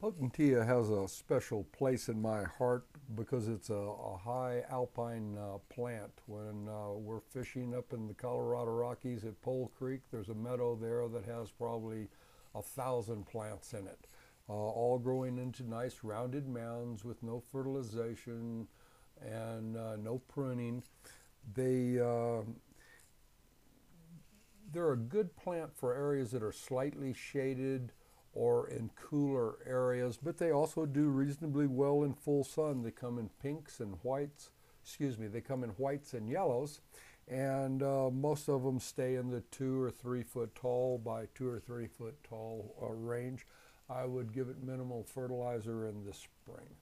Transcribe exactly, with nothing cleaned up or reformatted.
Potentilla has a special place in my heart because it's a, a high alpine uh, plant. When uh, we're fishing up in the Colorado Rockies at Pole Creek, there's a meadow there that has probably a thousand plants in it, uh, all growing into nice rounded mounds with no fertilization and uh, no pruning. They uh, they're a good plant for areas that are slightly shaded or in cooler areas, but they also do reasonably well in full sun. They come in pinks and whites, excuse me, they come in whites and yellows, and uh, most of them stay in the two or three foot tall by two or three foot tall uh, range. I would give it minimal fertilizer in the spring.